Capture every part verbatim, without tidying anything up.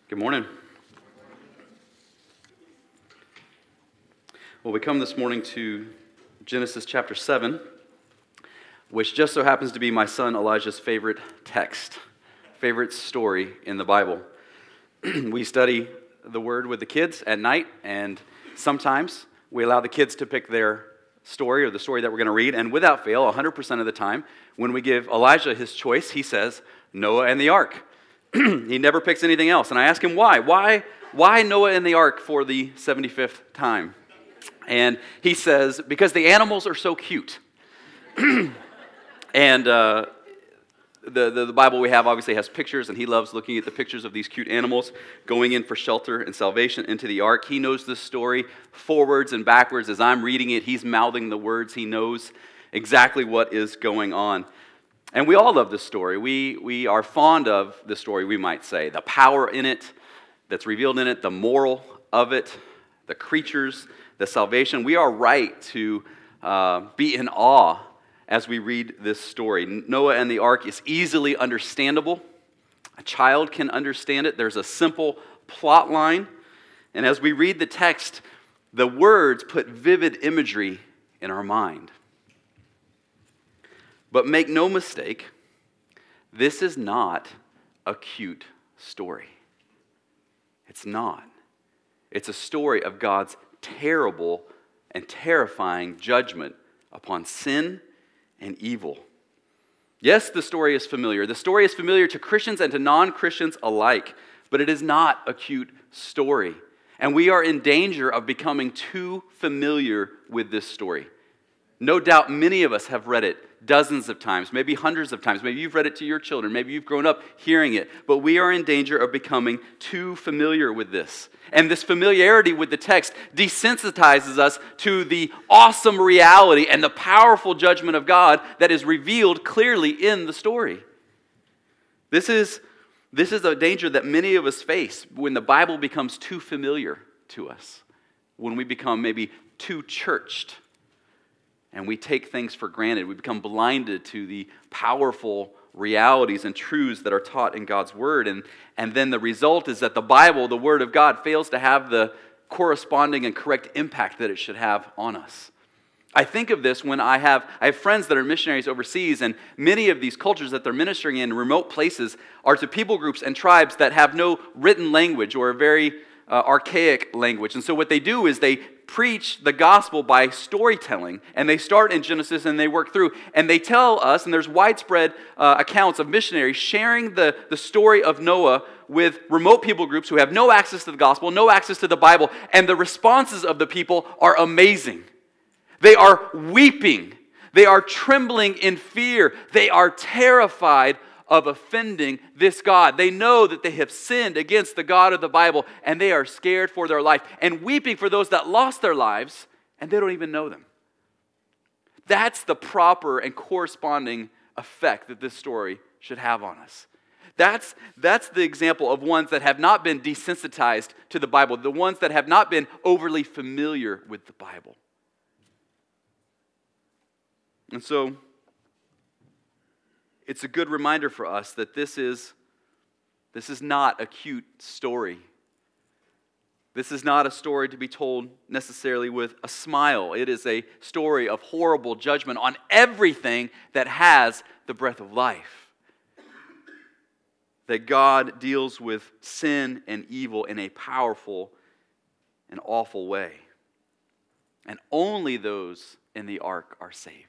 Good morning. Well, we come this morning to Genesis chapter seven, which just so happens to be my son Elijah's favorite text, favorite story in the Bible. We study the Word with the kids at night, and sometimes we allow the kids to pick their story or the story that we're going to read, and without fail, one hundred percent of the time, when we give Elijah his choice, he says, Noah and the ark. He never picks anything else. And I ask him why. Why why Noah and the ark for the seventy-fifth time? And he says, because the animals are so cute. and uh, the, the, the Bible we have obviously has pictures, and he loves looking at the pictures of these cute animals going in for shelter and salvation into the ark. He knows this story forwards and backwards. As I'm reading it, he's mouthing the words. He knows exactly what is going on. And we all love this story. We we are fond of the story, we might say. The power in it that's revealed in it, the moral of it, the creatures, the salvation. We are right to uh, be in awe as we read this story. Noah and the ark is easily understandable. A child can understand it. There's a simple plot line. And as we read the text, the words put vivid imagery in our mind. But make no mistake, this is not a cute story. It's not. It's a story of God's terrible and terrifying judgment upon sin and evil. Yes, the story is familiar. The story is familiar to Christians and to non-Christians alike, but it is not a cute story. And we are in danger of becoming too familiar with this story. No doubt many of us have read it dozens of times, maybe hundreds of times. Maybe you've read it to your children. Maybe you've grown up hearing it. But we are in danger of becoming too familiar with this. And this familiarity with the text desensitizes us to the awesome reality and the powerful judgment of God that is revealed clearly in the story. This is, this is a danger that many of us face when the Bible becomes too familiar to us, when we become maybe too churched. And we take things for granted. We become blinded to the powerful realities and truths that are taught in God's Word. And, and then the result is that the Bible, the Word of God, fails to have the corresponding and correct impact that it should have on us. I think of this when I have, I have friends that are missionaries overseas, and many of these cultures that they're ministering in remote places are to people groups and tribes that have no written language or a very uh, archaic language. And so what they do is they preach the gospel by storytelling, and they start in Genesis and they work through, and they tell us, and there's widespread uh, accounts of missionaries sharing the, the story of Noah with remote people groups who have no access to the gospel, no access to the Bible, and the responses of the people are amazing. They are weeping. They are trembling in fear. They are terrified of offending this God. They know that they have sinned against the God of the Bible, and they are scared for their life and weeping for those that lost their lives, and they don't even know them. That's the proper and corresponding effect that this story should have on us. That's, that's the example of ones that have not been desensitized to the Bible, the ones that have not been overly familiar with the Bible. And so, it's a good reminder for us that this is, this is not a cute story. This is not a story to be told necessarily with a smile. It is a story of horrible judgment on everything that has the breath of life. That God deals with sin and evil in a powerful and awful way. And only those in the ark are saved.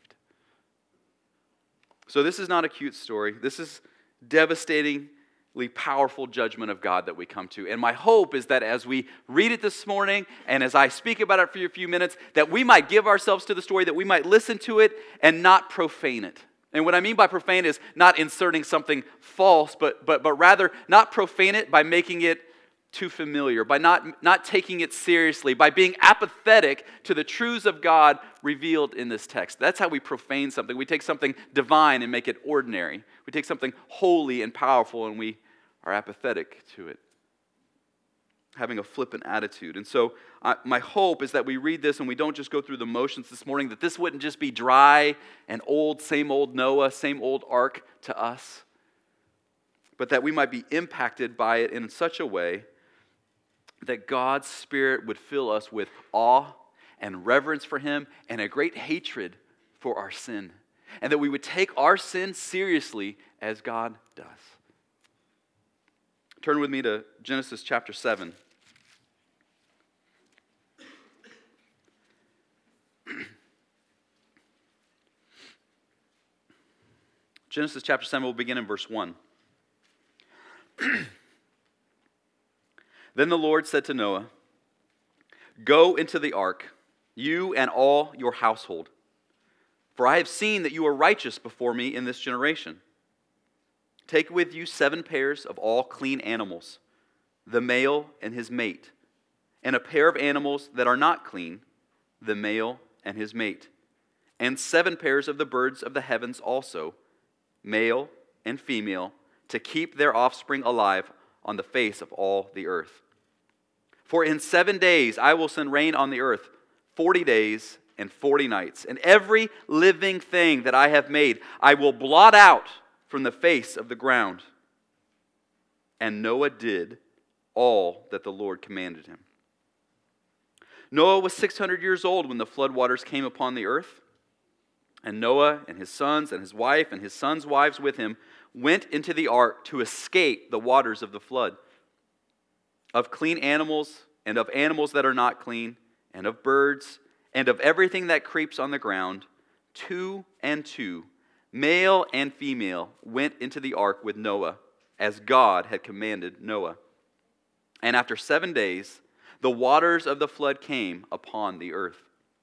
So this is not a cute story. This is devastatingly powerful judgment of God that we come to. And my hope is that as we read it this morning, and as I speak about it for a few minutes, that we might give ourselves to the story, that we might listen to it and not profane it. And what I mean by profane is not inserting something false, but but but rather not profane it by making it too familiar, by not, not taking it seriously, by being apathetic to the truths of God revealed in this text. That's how we profane something. We take something divine and make it ordinary. We take something holy and powerful and we are apathetic to it, having a flippant attitude. And so uh, my hope is that we read this and we don't just go through the motions this morning, that this wouldn't just be dry and old, same old Noah, same old ark to us, but that we might be impacted by it in such a way that God's Spirit would fill us with awe and reverence for Him and a great hatred for our sin. And that we would take our sin seriously as God does. Turn with me to Genesis chapter seven. Genesis chapter seven, we'll begin in verse one. Then the Lord said to Noah, "Go into the ark, you and all your household, for I have seen that you are righteous before me in this generation. Take with you seven pairs of all clean animals, the male and his mate, and a pair of animals that are not clean, the male and his mate, and seven pairs of the birds of the heavens also, male and female, to keep their offspring alive on the face of all the earth. For in seven days I will send rain on the earth, forty days and forty nights, and every living thing that I have made I will blot out from the face of the ground." And Noah did all that the Lord commanded him. Noah was six hundred years old when the floodwaters came upon the earth. And Noah and his sons and his wife and his sons' wives with him went into the ark to escape the waters of the flood. Of clean animals and of animals that are not clean, and of birds and of everything that creeps on the ground, two and two, male and female, went into the ark with Noah, as God had commanded Noah. And after seven days, the waters of the flood came upon the earth.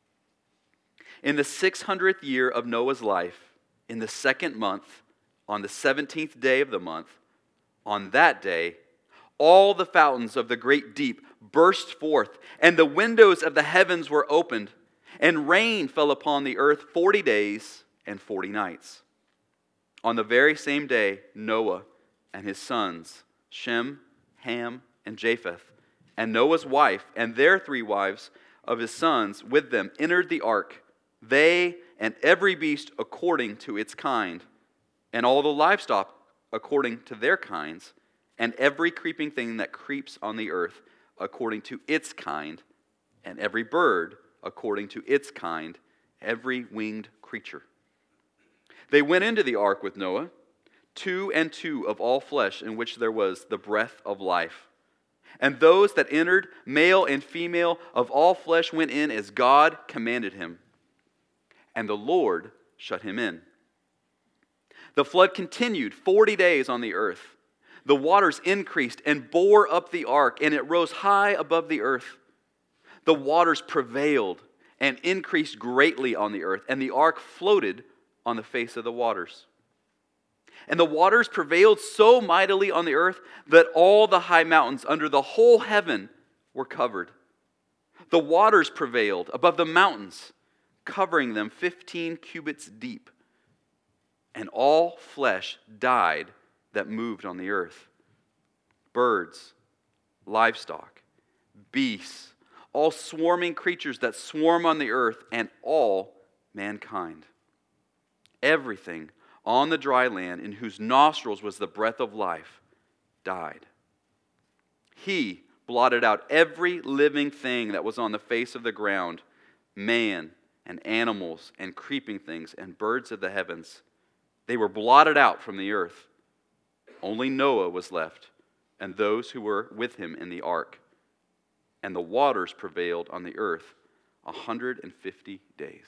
In the six hundredth year of Noah's life, in the second month, on the seventeenth day of the month, on that day, all the fountains of the great deep burst forth, and the windows of the heavens were opened, and rain fell upon the earth forty days and forty nights. On the very same day, Noah and his sons, Shem, Ham, and Japheth, and Noah's wife and their three wives of his sons with them entered the ark, they and every beast according to its kind, and all the livestock according to their kinds, and every creeping thing that creeps on the earth according to its kind, and every bird according to its kind, every winged creature. They went into the ark with Noah, two and two of all flesh in which there was the breath of life. And those that entered, male and female, of all flesh went in as God commanded him. And the Lord shut him in. The flood continued forty days on the earth. The waters increased and bore up the ark, and it rose high above the earth. The waters prevailed and increased greatly on the earth, and the ark floated on the face of the waters. And the waters prevailed so mightily on the earth that all the high mountains under the whole heaven were covered. The waters prevailed above the mountains, covering them fifteen cubits deep. And all flesh died that moved on the earth. Birds, livestock, beasts, all swarming creatures that swarm on the earth, and all mankind. Everything on the dry land in whose nostrils was the breath of life died. He blotted out every living thing that was on the face of the ground, man and animals and creeping things and birds of the heavens. They were blotted out from the earth. Only Noah was left, and those who were with him in the ark. And the waters prevailed on the earth a hundred and fifty days.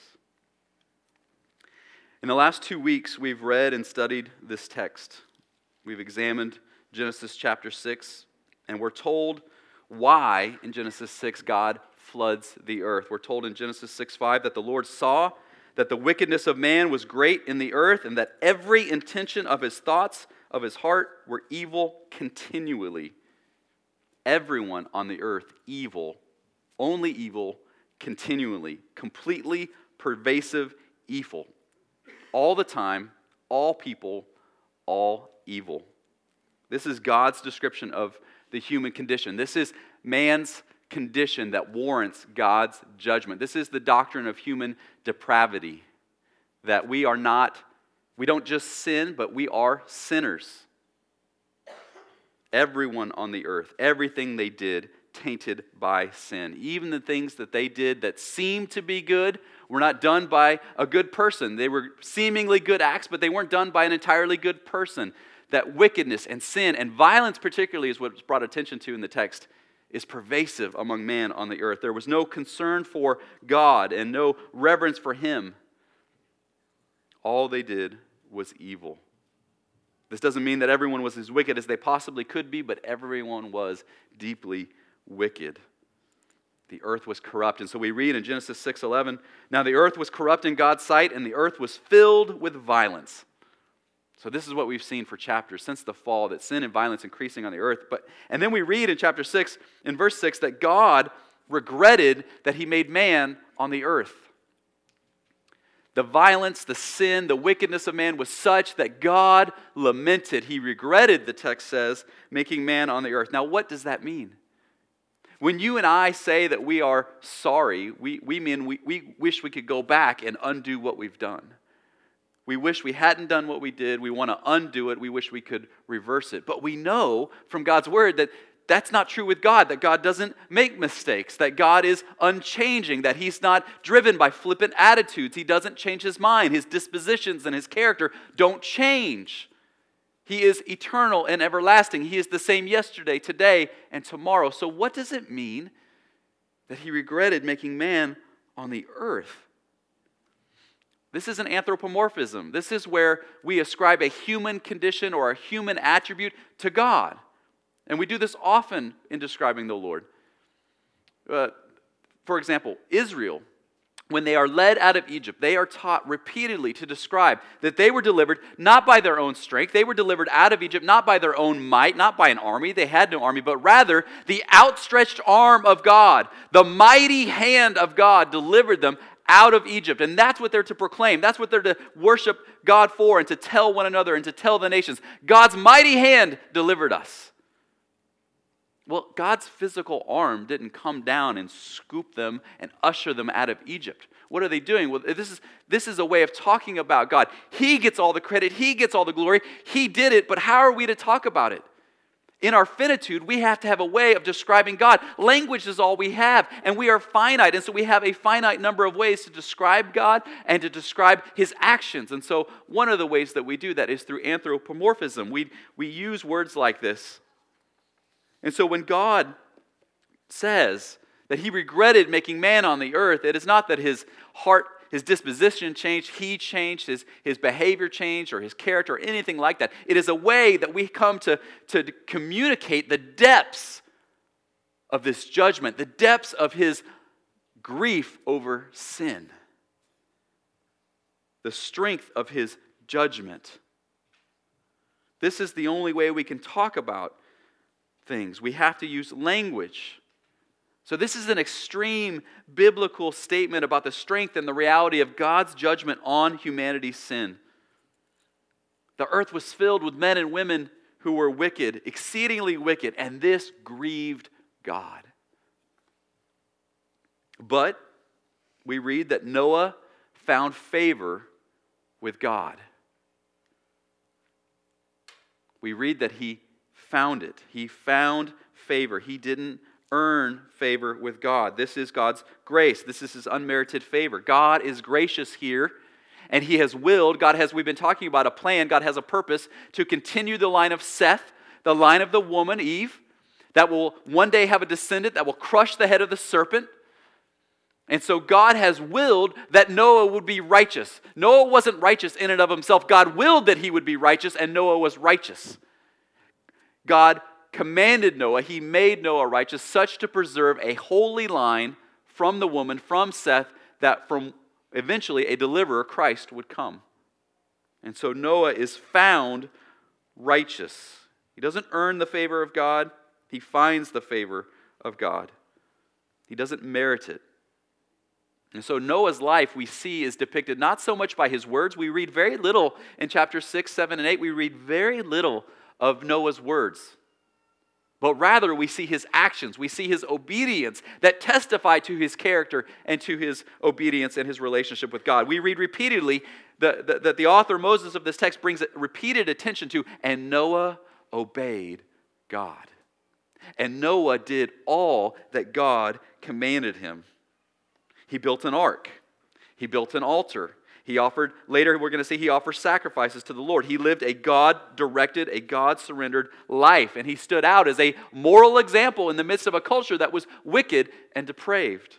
In the last two weeks, we've read and studied this text. We've examined Genesis chapter six, and we're told why in Genesis six God floods the earth. We're told in Genesis six five that the Lord saw that the wickedness of man was great in the earth, and that every intention of his thoughts, of his heart, were evil continually. Everyone on the earth, evil, only evil, continually, completely pervasive evil. All the time, all people, all evil. This is God's description of the human condition. This is man's condition that warrants God's judgment. This is the doctrine of human depravity, that we are not, we don't just sin, but we are sinners. Everyone on the earth, everything they did, tainted by sin. Even the things that they did that seemed to be good were not done by a good person. They were seemingly good acts, but they weren't done by an entirely good person. That wickedness and sin and violence particularly is what's brought attention to in the text, is pervasive among man on the earth. There was no concern for God and no reverence for Him. All they did was evil. This doesn't mean that everyone was as wicked as they possibly could be, but everyone was deeply wicked. The earth was corrupt. And so we read in Genesis six eleven, now the earth was corrupt in God's sight, and the earth was filled with violence. So this is what we've seen for chapters since the fall, that sin and violence increasing on the earth. But and then we read in chapter six, in verse six, that God regretted that He made man on the earth. The violence, the sin, the wickedness of man was such that God lamented. He regretted, the text says, making man on the earth. Now, what does that mean? When you and I say that we are sorry, we, we mean we, we wish we could go back and undo what we've done. We wish we hadn't done what we did. We want to undo it. We wish we could reverse it. But we know from God's word that that's not true with God, that God doesn't make mistakes, that God is unchanging, that He's not driven by flippant attitudes. He doesn't change His mind. His dispositions and His character don't change. He is eternal and everlasting. He is the same yesterday, today, and tomorrow. So what does it mean that He regretted making man on the earth? This is an anthropomorphism. This is where we ascribe a human condition or a human attribute to God. And we do this often in describing the Lord. Uh, for example, Israel, when they are led out of Egypt, they are taught repeatedly to describe that they were delivered not by their own strength. They were delivered out of Egypt not by their own might, not by an army. They had no army, but rather the outstretched arm of God, the mighty hand of God delivered them out of Egypt. And that's what they're to proclaim. That's what they're to worship God for and to tell one another and to tell the nations. God's mighty hand delivered us. Well, God's physical arm didn't come down and scoop them and usher them out of Egypt. What are they doing? Well, this is, this is a way of talking about God. He gets all the credit. He gets all the glory. He did it, but how are we to talk about it? In our finitude, we have to have a way of describing God. Language is all we have, and we are finite, and so we have a finite number of ways to describe God and to describe His actions. And so one of the ways that we do that is through anthropomorphism. We, we use words like this. And so when God says that He regretted making man on the earth, it is not that His heart, His disposition changed, He changed, His, his behavior changed, or His character, or anything like that. It is a way that we come to, to communicate the depths of this judgment, the depths of His grief over sin, the strength of His judgment. This is the only way we can talk about things. We have to use language. So this is an extreme biblical statement about the strength and the reality of God's judgment on humanity's sin. The earth was filled with men and women who were wicked, exceedingly wicked, and this grieved God. But we read that Noah found favor with God. We read that he found it. He found favor. He didn't earn favor with God. This is God's grace. This is His unmerited favor. God is gracious here, and He has willed. God has, we've been talking about a plan. God has a purpose to continue the line of Seth, the line of the woman, Eve, that will one day have a descendant that will crush the head of the serpent. And so God has willed that Noah would be righteous. Noah wasn't righteous in and of himself. God willed that he would be righteous, and Noah was righteous. God commanded Noah, He made Noah righteous, such to preserve a holy line from the woman, from Seth, that from eventually a deliverer, Christ, would come. And so Noah is found righteous. He doesn't earn the favor of God. He finds the favor of God. He doesn't merit it. And so Noah's life, we see, is depicted not so much by his words. We read very little in chapter six, seven, and eight. We read very little of Noah's words. But rather we see his actions. We see his obedience that testify to his character and to his obedience and his relationship with God. We read repeatedly that the, the author Moses of this text brings repeated attention to, and Noah obeyed God. And Noah did all that God commanded him. He built an ark. He built an altar. He offered, later we're going to see he offers sacrifices to the Lord. He lived a God-directed, a God-surrendered life. And he stood out as a moral example in the midst of a culture that was wicked and depraved.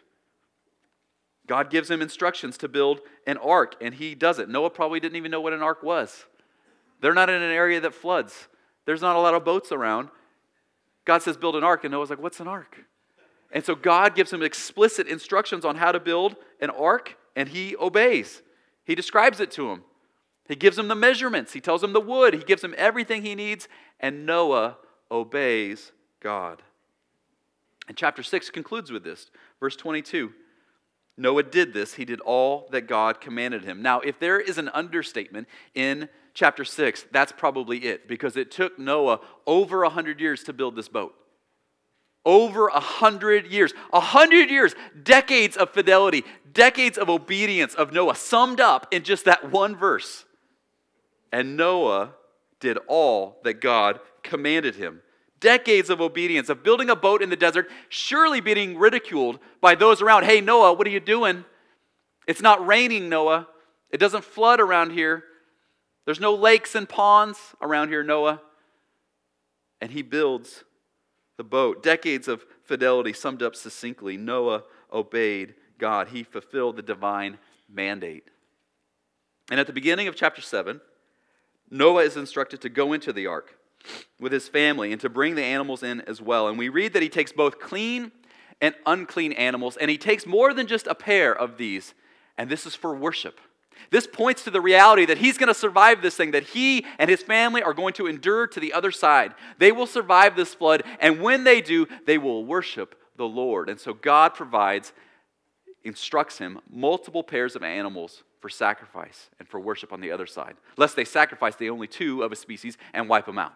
God gives him instructions to build an ark, and he does it. Noah probably didn't even know what an ark was. They're not in an area that floods. There's not a lot of boats around. God says build an ark, and Noah's like, what's an ark? And so God gives him explicit instructions on how to build an ark, and he obeys. He describes it to him. He gives him the measurements. He tells him the wood. He gives him everything he needs, and Noah obeys God. And chapter six concludes with this. Verse twenty-two, Noah did this. He did all that God commanded him. Now, if there is an understatement in chapter six, that's probably it, because it took Noah over one hundred years to build this boat. Over a hundred years. A hundred years. Decades of fidelity. Decades of obedience of Noah summed up in just that one verse. And Noah did all that God commanded him. Decades of obedience, of building a boat in the desert, surely being ridiculed by those around. Hey, Noah, what are you doing? It's not raining, Noah. It doesn't flood around here. There's no lakes and ponds around here, Noah. And he builds the boat. Decades of fidelity summed up succinctly. Noah obeyed God. He fulfilled the divine mandate. And at the beginning of chapter seven, Noah is instructed to go into the ark with his family and to bring the animals in as well. And we read that he takes both clean and unclean animals, and he takes more than just a pair of these. And this is for worship. This points to the reality that he's going to survive this thing, that he and his family are going to endure to the other side. They will survive this flood, and when they do, they will worship the Lord. And so God provides, instructs him, multiple pairs of animals for sacrifice and for worship on the other side, lest they sacrifice the only two of a species and wipe them out.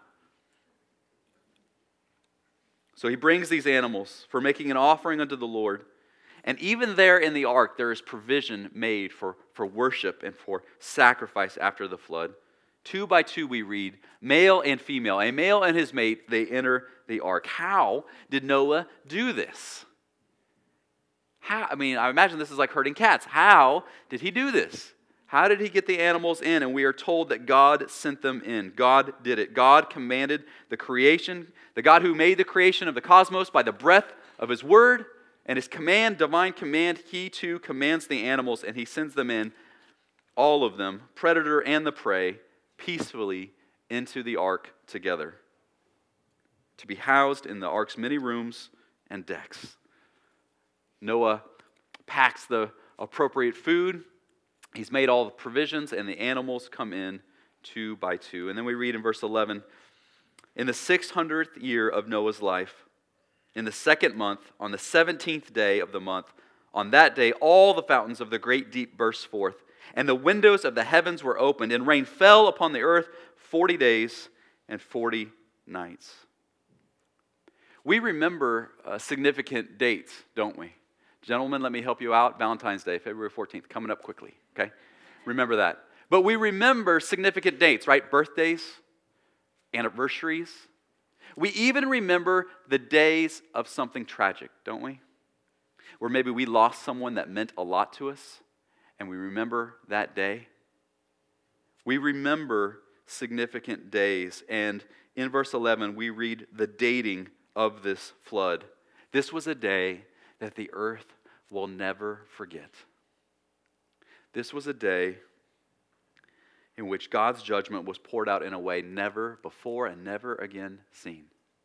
So he brings these animals for making an offering unto the Lord. And even there in the ark, there is provision made for, for worship and for sacrifice after the flood. Two by two we read, male and female, a male and his mate, they enter the ark. How did Noah do this? How? I mean, I imagine this is like herding cats. How did he do this? How did he get the animals in? And we are told that God sent them in. God did it. God commanded the creation, the God who made the creation of the cosmos by the breath of his word and his command, divine command, he too commands the animals and he sends them in, all of them, predator and the prey, peacefully into the ark together, to be housed in the ark's many rooms and decks. Noah packs the appropriate food. He's made all the provisions, and the animals come in two by two. And then we read in verse eleven, in the six hundredth year of Noah's life, in the second month, on the seventeenth day of the month, on that day all the fountains of the great deep burst forth, and the windows of the heavens were opened, and rain fell upon the earth forty days and forty nights. We remember uh, significant dates, don't we? Gentlemen, let me help you out. Valentine's Day, February fourteenth, coming up quickly, okay? Remember that. But we remember significant dates, right? Birthdays, anniversaries. We even remember the days of something tragic, don't we? Where maybe we lost someone that meant a lot to us, and we remember that day. We remember significant days, and in verse eleven, we read the dating of this flood. This was a day that the earth will never forget. This was a day in which God's judgment was poured out in a way never before and never again seen.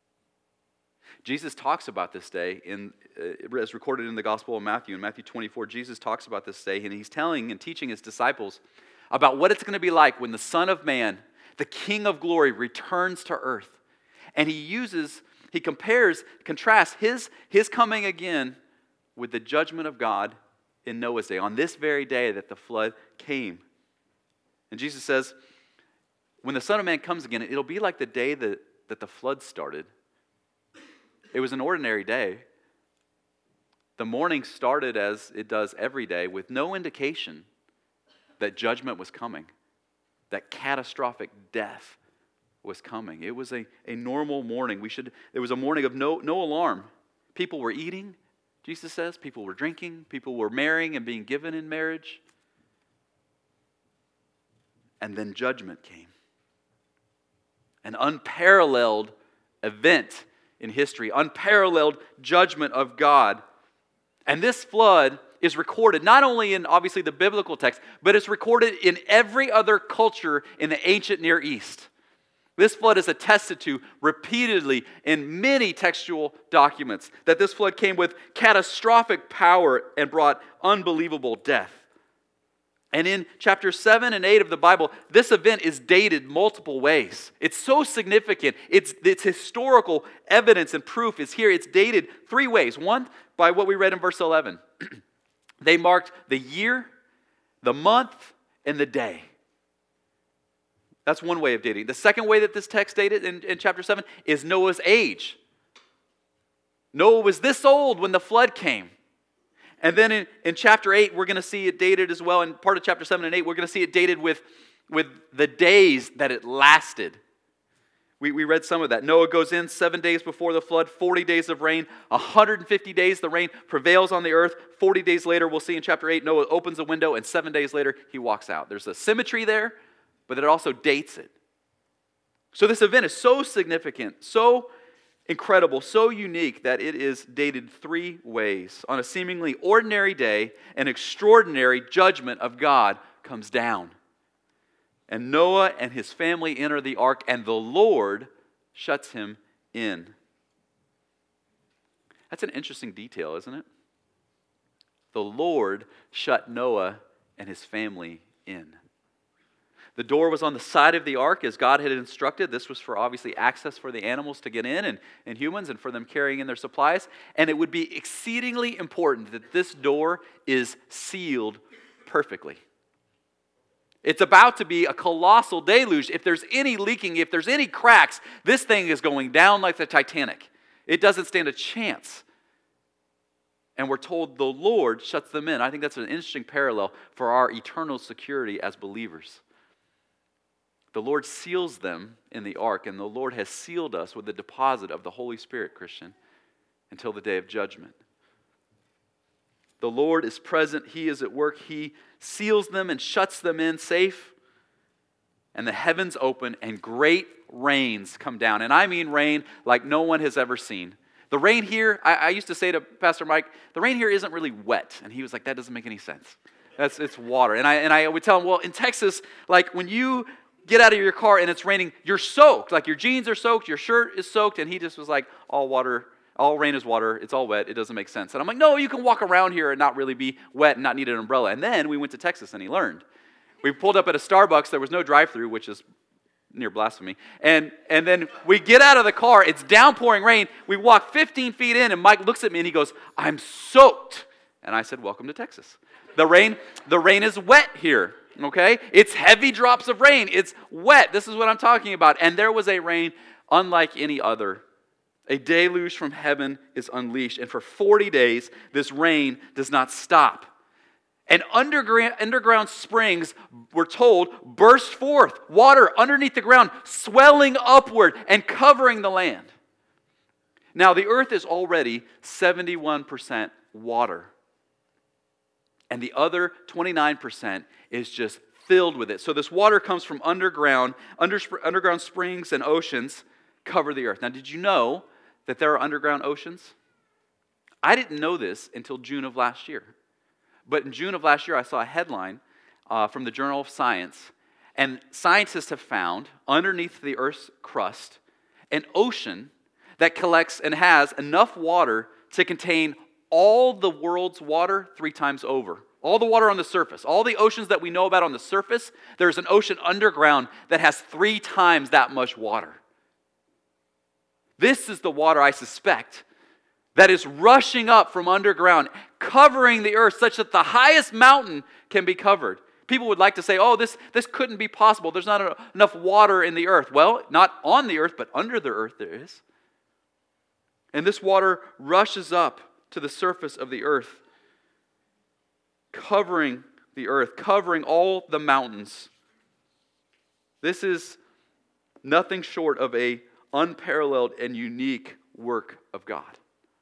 Jesus talks about this day, in, uh, as recorded in the Gospel of Matthew. In Matthew twenty-four, Jesus talks about this day, and he's telling and teaching his disciples about what it's going to be like when the Son of Man, the King of glory, returns to earth. And he uses, he compares, contrasts his, his coming again with the judgment of God in Noah's day, on this very day that the flood came. And Jesus says, when the Son of Man comes again, it'll be like the day that, that the flood started. It was an ordinary day. The morning started as it does every day, with no indication that judgment was coming, that catastrophic death was coming. It was a, a normal morning. We should. It was a morning of no, no alarm. People were eating, Jesus says. People were drinking. People were marrying and being given in marriage. And then judgment came. An unparalleled event in history. Unparalleled judgment of God. And this flood is recorded not only in obviously the biblical text, but it's recorded in every other culture in the ancient Near East. This flood is attested to repeatedly in many textual documents, that this flood came with catastrophic power and brought unbelievable death. And in chapter seven and eight of the Bible, this event is dated multiple ways. It's so significant. It's, it's historical evidence and proof is here. It's dated three ways. One, by what we read in verse eleven. They marked the year, the month, and the day. That's one way of dating. The second way that this text dated in, in chapter seven is Noah's age. Noah was this old when the flood came. And then in, in chapter eight, we're going to see it dated as well. In part of chapter seven and eight, we're going to see it dated with, with the days that it lasted. We, we read some of that. Noah goes in seven days before the flood, forty days of rain, one hundred fifty days the rain prevails on the earth. forty days later, we'll see in chapter eight, Noah opens a window, and seven days later, he walks out. There's a symmetry there, but it also dates it. So this event is so significant, so incredible, so unique that it is dated three ways. On a seemingly ordinary day, an extraordinary judgment of God comes down. And Noah and his family enter the ark, and the Lord shuts him in. That's an interesting detail, isn't it? The Lord shut Noah and his family in. The door was on the side of the ark as God had instructed. This was for obviously access for the animals to get in and, and humans and for them carrying in their supplies. And it would be exceedingly important that this door is sealed perfectly. It's about to be a colossal deluge. If there's any leaking, if there's any cracks, this thing is going down like the Titanic. It doesn't stand a chance. And we're told the Lord shuts them in. I think that's an interesting parallel for our eternal security as believers. The Lord seals them in the ark, and the Lord has sealed us with the deposit of the Holy Spirit, Christian, until the day of judgment. The Lord is present. He is at work. He seals them and shuts them in safe. And the heavens open, and great rains come down. And I mean rain like no one has ever seen. The rain here, I, I used to say to Pastor Mike, the rain here isn't really wet. And he was like, that doesn't make any sense. That's it's water. And I and I would tell him, well, in Texas, like when you get out of your car and it's raining, you're soaked. Like your jeans are soaked, your shirt is soaked. And he just was like, all water, all rain is water. It's all wet. It doesn't make sense. And I'm like, no, you can walk around here and not really be wet and not need an umbrella. And then we went to Texas and he learned. We pulled up at a Starbucks. There was no drive-through, which is near blasphemy. And and then we get out of the car. It's downpouring rain. We walk fifteen feet in and Mike looks at me and he goes, I'm soaked. And I said, welcome to Texas. The rain, the rain is wet here. Okay? It's heavy drops of rain. It's wet. This is what I'm talking about. And there was a rain unlike any other. A deluge from heaven is unleashed. And for forty days, this rain does not stop. And underground, underground springs, we're told, burst forth. Water underneath the ground, swelling upward and covering the land. Now, the earth is already seventy-one percent water. And the other twenty-nine percent is just filled with it. So this water comes from underground, under, underground springs and oceans cover the earth. Now, did you know that there are underground oceans? I didn't know this until June of last year. But in June of last year, I saw a headline uh, from the Journal of Science, and scientists have found underneath the Earth's crust an ocean that collects and has enough water to contain all the world's water three times over. All the water on the surface, all the oceans that we know about on the surface, there's an ocean underground that has three times that much water. This is the water, I suspect, that is rushing up from underground, covering the earth such that the highest mountain can be covered. People would like to say, oh, this, this couldn't be possible. There's not enough water in the earth. Well, not on the earth, but under the earth there is. And this water rushes up to the surface of the earth, covering the earth, covering all the mountains. This is nothing short of a unparalleled and unique work of God.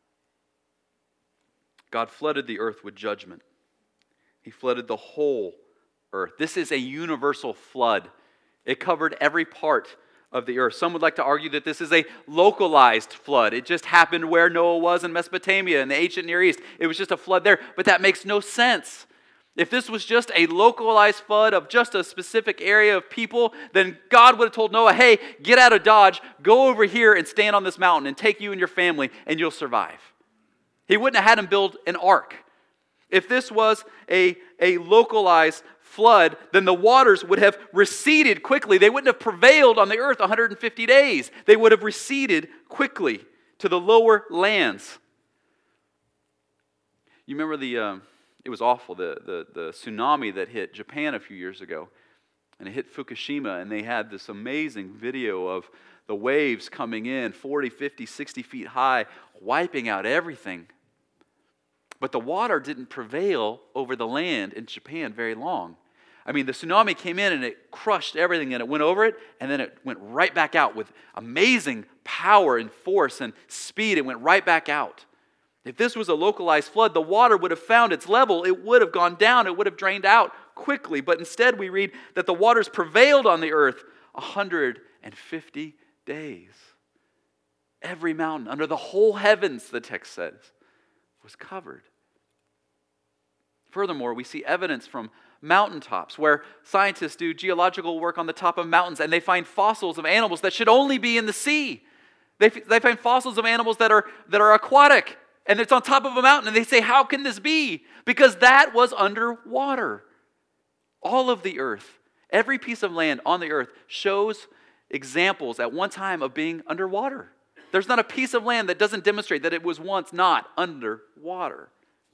God flooded the earth with judgment. He flooded the whole earth. This is a universal flood. It covered every part of the earth. Some would like to argue that this is a localized flood. It just happened where Noah was in Mesopotamia in the ancient Near East. It was just a flood there, but that makes no sense. If this was just a localized flood of just a specific area of people, then God would have told Noah, hey, get out of Dodge, go over here and stand on this mountain and take you and your family and you'll survive. He wouldn't have had him build an ark. If this was a, a localized flood, then the waters would have receded quickly. They wouldn't have prevailed on the earth one hundred fifty days. They would have receded quickly to the lower lands. You remember the, um, it was awful, the, the, the tsunami that hit Japan a few years ago. And it hit Fukushima, and they had this amazing video of the waves coming in forty, fifty, sixty feet high, wiping out everything. But the water didn't prevail over the land in Japan very long. I mean, the tsunami came in and it crushed everything and it went over it, and then it went right back out with amazing power and force and speed. It went right back out. If this was a localized flood, the water would have found its level. It would have gone down. It would have drained out quickly. But instead we read that the waters prevailed on the earth one hundred fifty days. Every mountain under the whole heavens, the text says, was covered. Furthermore, we see evidence from mountaintops where scientists do geological work on the top of mountains and they find fossils of animals that should only be in the sea. They, they find fossils of animals that are, that are aquatic, and it's on top of a mountain, and they say, how can this be? Because that was underwater. All of the earth, every piece of land on the earth shows examples at one time of being underwater. There's not a piece of land that doesn't demonstrate that it was once not underwater.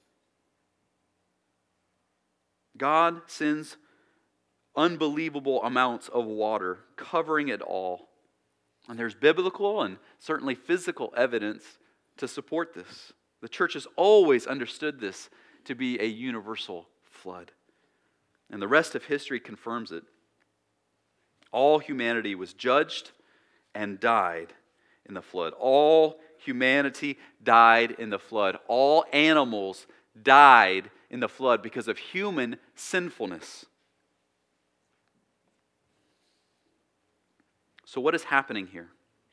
God sends unbelievable amounts of water covering it all. And there's biblical and certainly physical evidence to support this. The church has always understood this to be a universal flood. And the rest of history confirms it. All humanity was judged and died in the flood. All humanity died in the flood. All animals died in the flood because of human sinfulness. So what is happening here?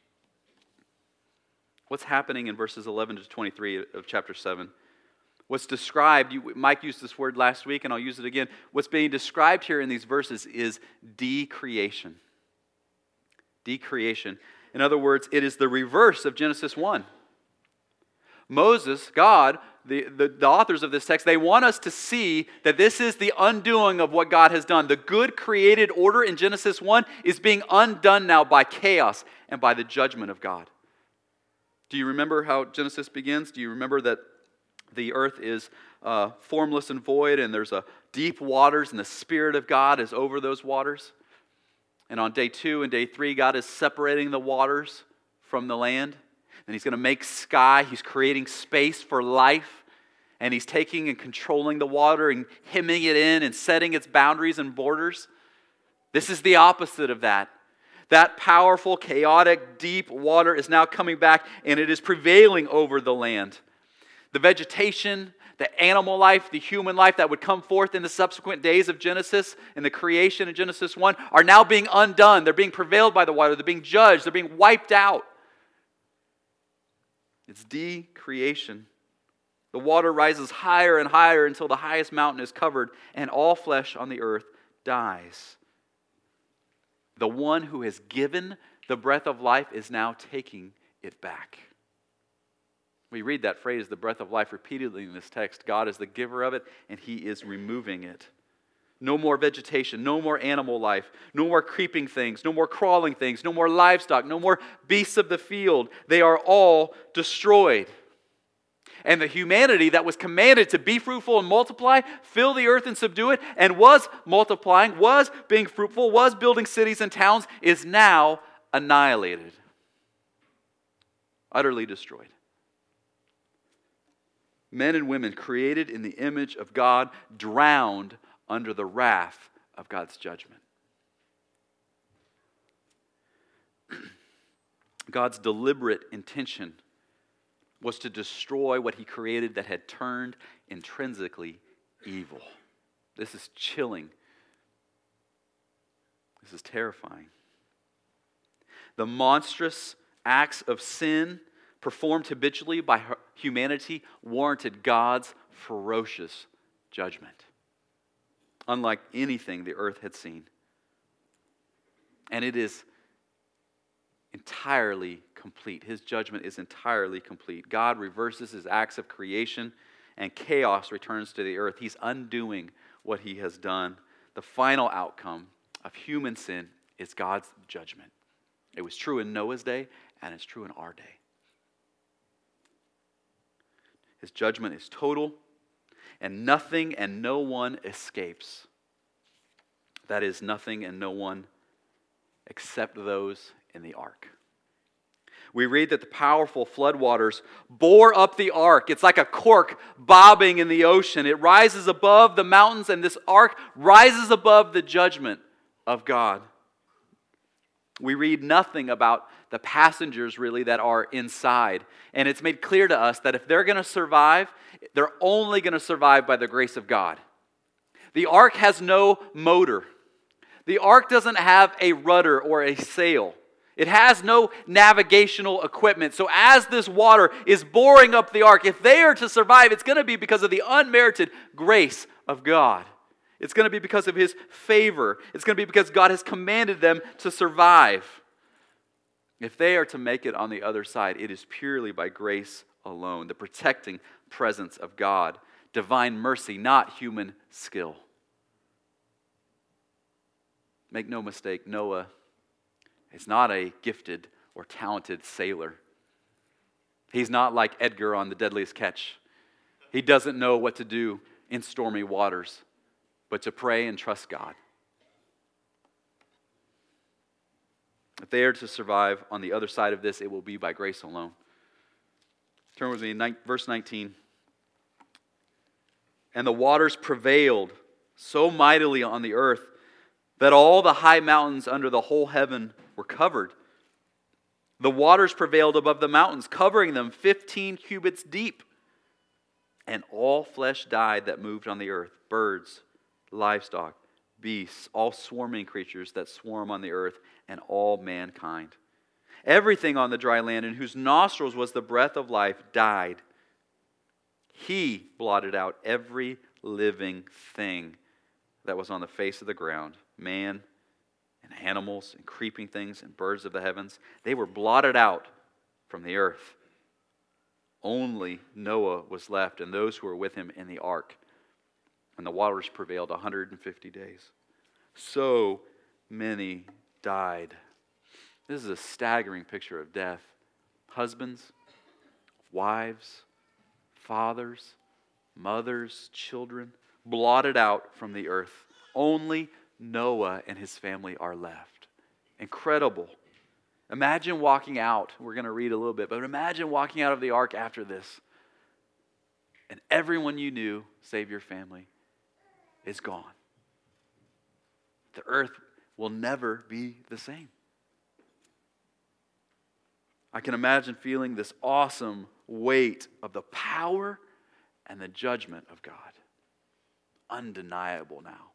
What's happening in verses eleven to twenty-three of chapter seven? What's described, you, Mike used this word last week and I'll use it again. What's being described here in these verses is decreation. Decreation. In other words, it is the reverse of Genesis one. Moses, God, the, the, the authors of this text, they want us to see that this is the undoing of what God has done. The good created order in Genesis one is being undone now by chaos and by the judgment of God. Do you remember how Genesis begins? Do you remember that the earth is uh, formless and void, and there's a deep waters, and the Spirit of God is over those waters? And on day two and day three, God is separating the waters from the land. And He's going to make sky. He's creating space for life. And He's taking and controlling the water and hemming it in and setting its boundaries and borders. This is the opposite of that. That powerful, chaotic, deep water is now coming back, and it is prevailing over the land. The vegetation, the animal life, the human life that would come forth in the subsequent days of Genesis and the creation in Genesis one are now being undone. They're being prevailed by the water. They're being judged. They're being wiped out. It's decreation. The water rises higher and higher until the highest mountain is covered, and all flesh on the earth dies. The one who has given the breath of life is now taking it back. We read that phrase, the breath of life, repeatedly in this text. God is the giver of it, and He is removing it. No more vegetation, no more animal life, no more creeping things, no more crawling things, no more livestock, no more beasts of the field. They are all destroyed. And the humanity that was commanded to be fruitful and multiply, fill the earth and subdue it, and was multiplying, was being fruitful, was building cities and towns, is now annihilated. Utterly destroyed. Men and women created in the image of God, drowned under the wrath of God's judgment. God's deliberate intention was to destroy what he created that had turned intrinsically evil. This is chilling. This is terrifying. The monstrous acts of sin performed habitually by humanity warranted God's ferocious judgment, unlike anything the earth had seen. And it is entirely complete. His judgment is entirely complete. God reverses his acts of creation, and chaos returns to the earth. He's undoing what he has done. The final outcome of human sin is God's judgment. It was true in Noah's day, and it's true in our day. His judgment is total, and nothing and no one escapes. That is, nothing and no one except those in the ark. We read that the powerful floodwaters bore up the ark. It's like a cork bobbing in the ocean. It rises above the mountains, and this ark rises above the judgment of God. We read nothing about the passengers, really, that are inside. And it's made clear to us that if they're going to survive, they're only going to survive by the grace of God. The ark has no motor. The ark doesn't have a rudder or a sail. It has no navigational equipment. So as this water is boring up the ark, if they are to survive, it's going to be because of the unmerited grace of God. It's going to be because of his favor. It's going to be because God has commanded them to survive. If they are to make it on the other side, it is purely by grace alone, the protecting presence of God, divine mercy, not human skill. Make no mistake, Noah is not a gifted or talented sailor. He's not like Edgar on The Deadliest Catch. He doesn't know what to do in stormy waters, but to pray and trust God. If they are to survive on the other side of this, it will be by grace alone. Turn with me, verse nineteen. And the waters prevailed so mightily on the earth that all the high mountains under the whole heaven were covered. The waters prevailed above the mountains, covering them fifteen cubits deep. And all flesh died that moved on the earth, birds, livestock, beasts, all swarming creatures that swarm on the earth, and all mankind. Everything on the dry land in whose nostrils was the breath of life died. He blotted out every living thing that was on the face of the ground, man and animals and creeping things and birds of the heavens. They were blotted out from the earth. Only Noah was left and those who were with him in the ark. And the waters prevailed one hundred fifty days. So many died. This is a staggering picture of death. Husbands, wives, fathers, mothers, children, blotted out from the earth. Only Noah and his family are left. Incredible. Imagine walking out. We're going to read a little bit, but imagine walking out of the ark after this. And everyone you knew, save your family, is gone. The earth will never be the same. I can imagine feeling this awesome weight of the power and the judgment of God. Undeniable now.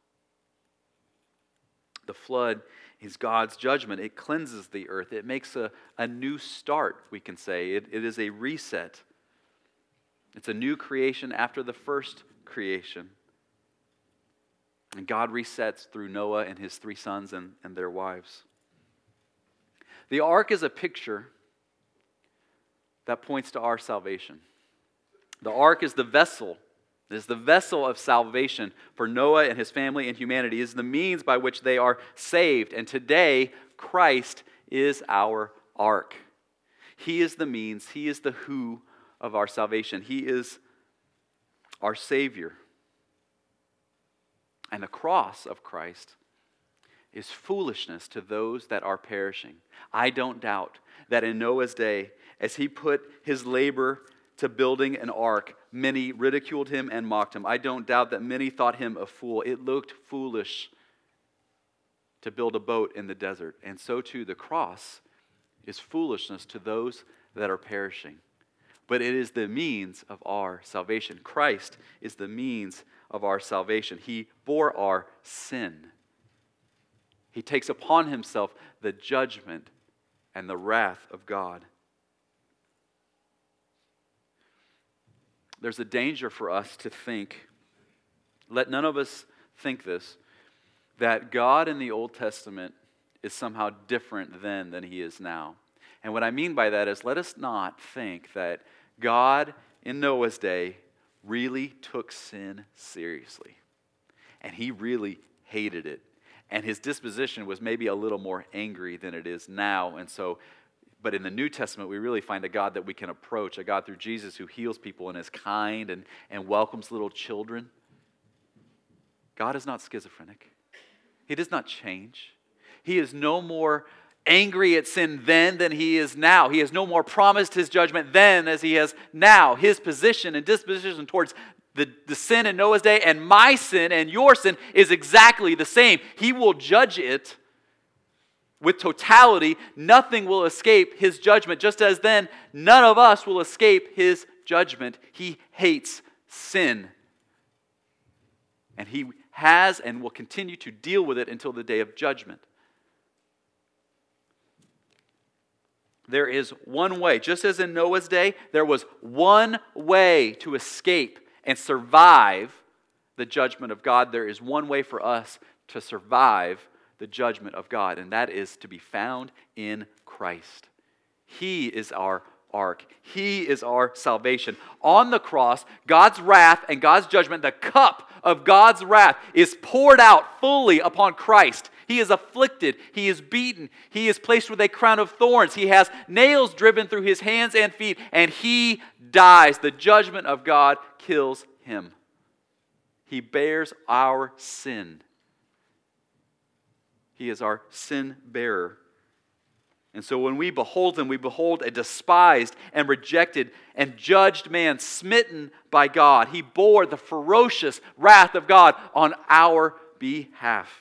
The flood is God's judgment. It cleanses the earth. It makes a, a new start, we can say. It, it is a reset. It's a new creation after the first creation. And God resets through Noah and his three sons and, and their wives. The ark is a picture that points to our salvation. The ark is the vessel. It is the vessel of salvation for Noah and his family and humanity. It is the means by which they are saved. And today, Christ is our ark. He is the means. He is the who of our salvation. He is our Savior. And the cross of Christ is foolishness to those that are perishing. I don't doubt that in Noah's day, as he put his labor to building an ark, many ridiculed him and mocked him. I don't doubt that many thought him a fool. It looked foolish to build a boat in the desert. And so too the cross is foolishness to those that are perishing, but it is the means of our salvation. Christ is the means of our salvation. He bore our sin. He takes upon himself the judgment and the wrath of God. There's a danger for us to think, let none of us think this, that God in the Old Testament is somehow different then than he is now. And what I mean by that is, let us not think that God in Noah's day really took sin seriously. And he really hated it. And his disposition was maybe a little more angry than it is now. And so, but in the New Testament, we really find a God that we can approach, a God through Jesus who heals people and is kind and, and welcomes little children. God is not schizophrenic. He does not change. He is no more angry at sin then than he is now. He has no more promised his judgment then as he has now. His position and disposition towards the, the sin in Noah's day and my sin and your sin is exactly the same. He will judge it with totality. Nothing will escape his judgment. Just as then, none of us will escape his judgment. He hates sin. And he has and will continue to deal with it until the day of judgment. There is one way. Just as in Noah's day, there was one way to escape and survive the judgment of God. There is one way for us to survive the judgment of God, and that is to be found in Christ. He is our ark. He is our salvation. On the cross, God's wrath and God's judgment, the cup of God's wrath is poured out fully upon Christ. He is afflicted. He is beaten. He is placed with a crown of thorns. He has nails driven through his hands and feet, and he dies. The judgment of God kills him. He bears our sin. He is our sin bearer. And so when we behold him, we behold a despised and rejected and judged man smitten by God. He bore the ferocious wrath of God on our behalf.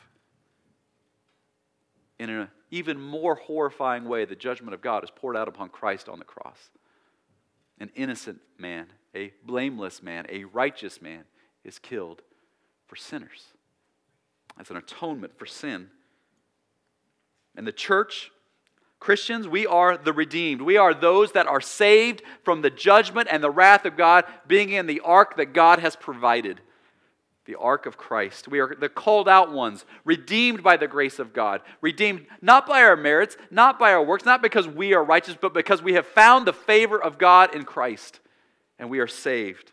In an even more horrifying way, the judgment of God is poured out upon Christ on the cross. An innocent man, a blameless man, a righteous man is killed for sinners. As an atonement for sin. And the church, Christians, we are the redeemed. We are those that are saved from the judgment and the wrath of God, being in the ark that God has provided. The ark of Christ. We are the called out ones, redeemed by the grace of God. Redeemed not by our merits, not by our works, not because we are righteous, but because we have found the favor of God in Christ. And we are saved.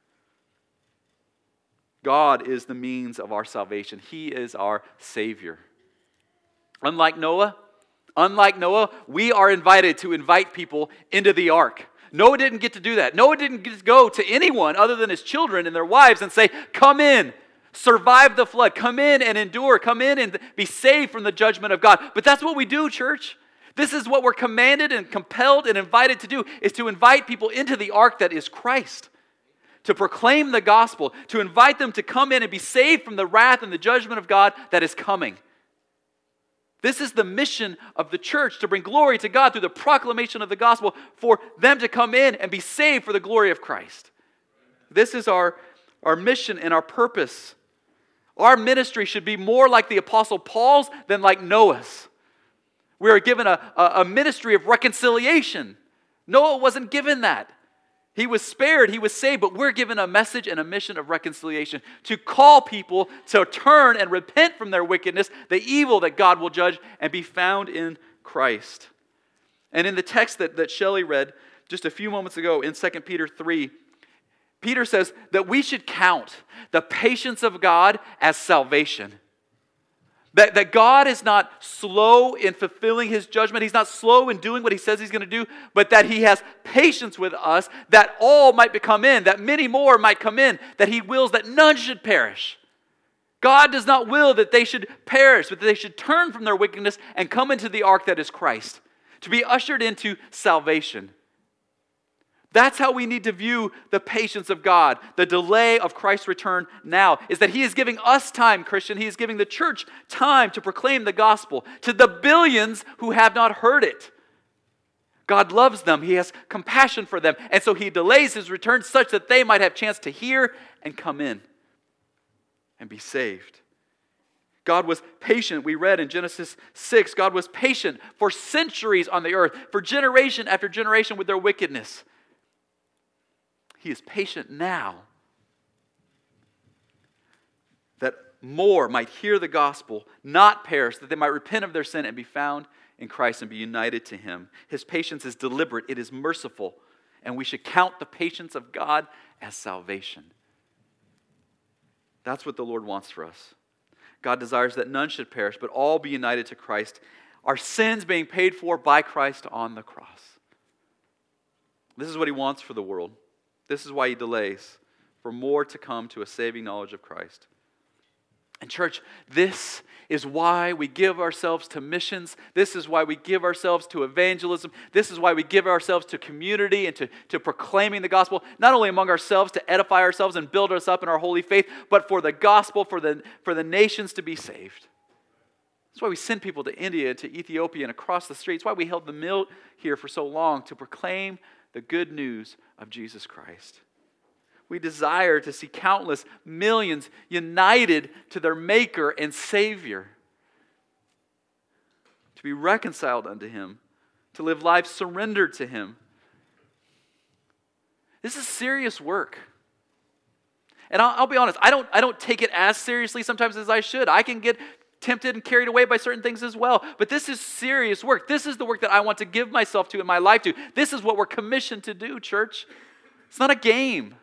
God is the means of our salvation. He is our Savior. Unlike Noah, unlike Noah, we are invited to invite people into the ark. Noah didn't get to do that. Noah didn't get to go to anyone other than his children and their wives and say, come in, survive the flood, come in and endure, come in and be saved from the judgment of God. But that's what we do, church. This is what we're commanded and compelled and invited to do, is to invite people into the ark that is Christ. To proclaim the gospel, to invite them to come in and be saved from the wrath and the judgment of God that is coming. This is the mission of the church, to bring glory to God through the proclamation of the gospel, for them to come in and be saved for the glory of Christ. This is our, our mission and our purpose. Our ministry should be more like the Apostle Paul's than like Noah's. We are given a, a, a ministry of reconciliation. Noah wasn't given that. He was spared, he was saved, but we're given a message and a mission of reconciliation to call people to turn and repent from their wickedness, the evil that God will judge, and be found in Christ. And in the text that, that Shelley read just a few moments ago in Second Peter three, Peter says that we should count the patience of God as salvation. That, that God is not slow in fulfilling his judgment. He's not slow in doing what he says he's going to do, but that he has patience with us, that all might become in, that many more might come in, that he wills that none should perish. God does not will that they should perish, but that they should turn from their wickedness and come into the ark that is Christ, to be ushered into salvation. That's how we need to view the patience of God. The delay of Christ's return now is that he is giving us time, Christian. He is giving the church time to proclaim the gospel to the billions who have not heard it. God loves them. He has compassion for them. And so he delays his return such that they might have a chance to hear and come in and be saved. God was patient. We read in Genesis six, God was patient for centuries on the earth, for generation after generation with their wickedness. He is patient now that more might hear the gospel, not perish, that they might repent of their sin and be found in Christ and be united to him. His patience is deliberate, it is merciful, and we should count the patience of God as salvation. That's what the Lord wants for us. God desires that none should perish, but all be united to Christ, our sins being paid for by Christ on the cross. This is what he wants for the world. This is why he delays, for more to come to a saving knowledge of Christ. And church, this is why we give ourselves to missions. This is why we give ourselves to evangelism. This is why we give ourselves to community and to, to proclaiming the gospel, not only among ourselves to edify ourselves and build us up in our holy faith, but for the gospel, for the, for the nations to be saved. That's why we send people to India, to Ethiopia, and across the streets. Why we held the mill here for so long, to proclaim the good news of Jesus Christ. We desire to see countless millions united to their Maker and Savior, to be reconciled unto him, to live lives surrendered to him. This is serious work. And I'll, I'll be honest, I don't, I don't take it as seriously sometimes as I should. I can get tempted and carried away by certain things as well. But this is serious work. This is the work that I want to give myself to in my life to. This is what we're commissioned to do, church. It's not a game.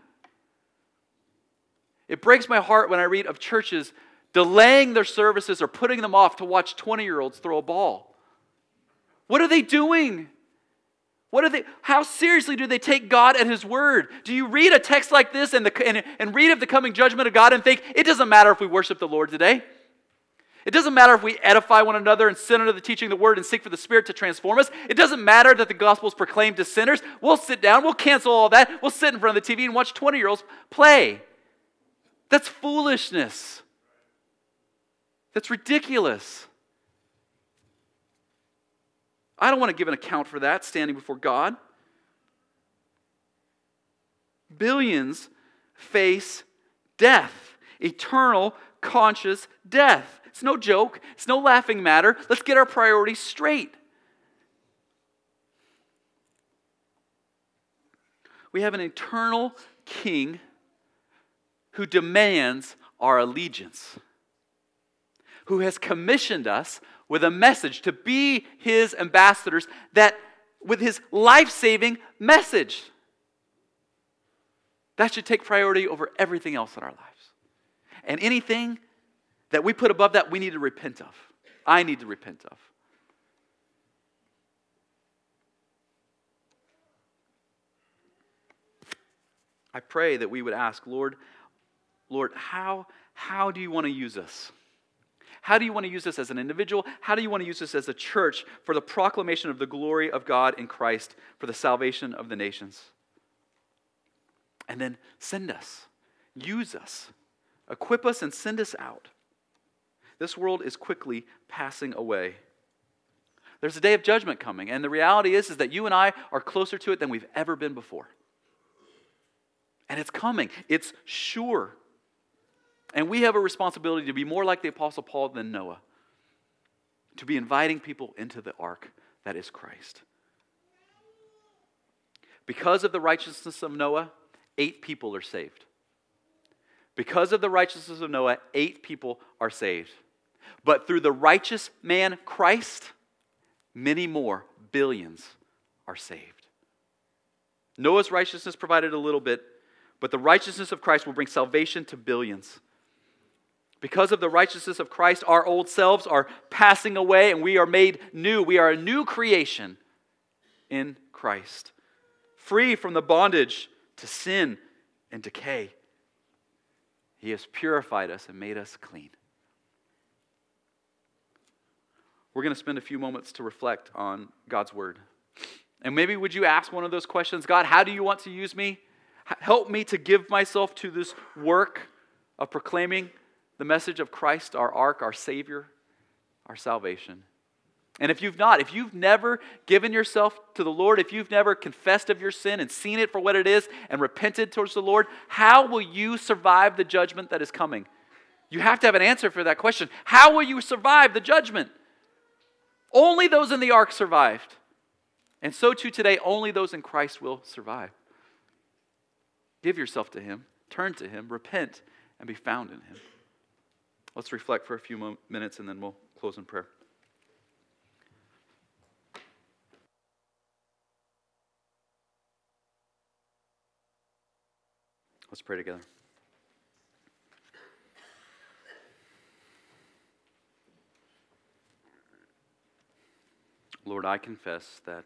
It breaks my heart when I read of churches delaying their services or putting them off to watch twenty-year-olds throw a ball. What are they doing? What are they? How seriously do they take God at his word? Do you read a text like this and, the, and, and read of the coming judgment of God and think, it doesn't matter if we worship the Lord today? It doesn't matter if we edify one another and sit under the teaching of the word and seek for the Spirit to transform us. It doesn't matter that the gospel is proclaimed to sinners. We'll sit down, we'll cancel all that, we'll sit in front of the T V and watch twenty-year-olds play. That's foolishness. That's ridiculous. I don't want to give an account for that standing before God. Billions face death, eternal, conscious death. It's no joke. It's no laughing matter. Let's get our priorities straight. We have an eternal King who demands our allegiance, who has commissioned us with a message to be his ambassadors, that with his life-saving message. That should take priority over everything else in our lives. And anything that we put above that, we need to repent of. I need to repent of. I pray that we would ask, Lord, Lord, how, how do you want to use us? How do you want to use us as an individual? How do you want to use us as a church for the proclamation of the glory of God in Christ, for the salvation of the nations? And then send us, use us, equip us and send us out. This world is quickly passing away. There's a day of judgment coming, and the reality is, is that you and I are closer to it than we've ever been before. And it's coming. It's sure. And we have a responsibility to be more like the Apostle Paul than Noah, to be inviting people into the ark that is Christ. Because of the righteousness of Noah, eight people are saved. Because of the righteousness of Noah, eight people are saved. But through the righteous man Christ, many more, billions, are saved. Noah's righteousness provided a little bit, but the righteousness of Christ will bring salvation to billions. Because of the righteousness of Christ, our old selves are passing away and we are made new. We are a new creation in Christ, free from the bondage to sin and decay. He has purified us and made us clean. We're going to spend a few moments to reflect on God's word. And maybe would you ask one of those questions, God, how do you want to use me? Help me to give myself to this work of proclaiming the message of Christ, our ark, our Savior, our salvation. And if you've not, if you've never given yourself to the Lord, if you've never confessed of your sin and seen it for what it is and repented towards the Lord, how will you survive the judgment that is coming? You have to have an answer for that question. How will you survive the judgment? Only those in the ark survived. And so too today, only those in Christ will survive. Give yourself to Him, turn to Him, repent, and be found in Him. Let's reflect for a few mo- minutes and then we'll close in prayer. Let's pray together. Lord, I confess that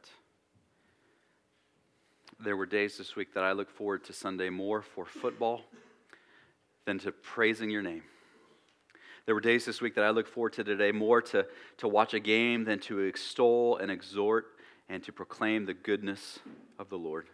there were days this week that I look forward to Sunday more for football than to praising your name. There were days this week that I look forward to today more to, to watch a game than to extol and exhort and to proclaim the goodness of the Lord.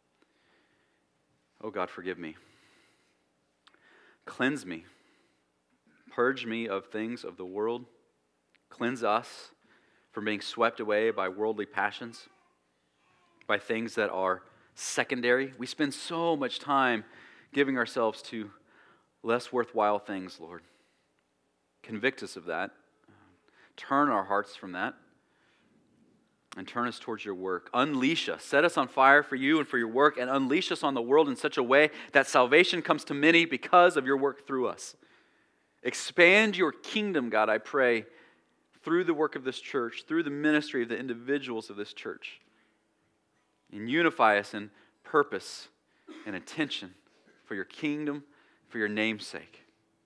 Oh God, forgive me. Cleanse me. Purge me of things of the world. Cleanse us from being swept away by worldly passions, by things that are secondary. We spend so much time giving ourselves to less worthwhile things, Lord. Convict us of that. Turn our hearts from that. And turn us towards your work. Unleash us. Set us on fire for you and for your work, and unleash us on the world in such a way that salvation comes to many because of your work through us. Expand your kingdom, God, I pray, through the work of this church, through the ministry of the individuals of this church. And unify us in purpose and intention for your kingdom, for your name's sake.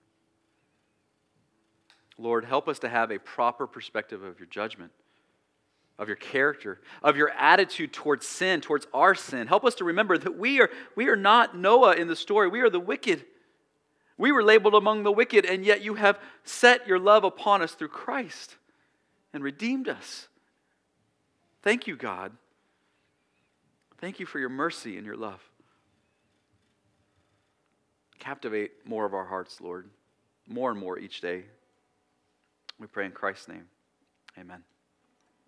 Lord, help us to have a proper perspective of your judgment, of your character, of your attitude towards sin, towards our sin. Help us to remember that we are, we are not Noah in the story. We are the wicked. We were labeled among the wicked, and yet you have set your love upon us through Christ and redeemed us. Thank you, God. Thank you for your mercy and your love. Captivate more of our hearts, Lord, more and more each day. We pray in Christ's name. Amen.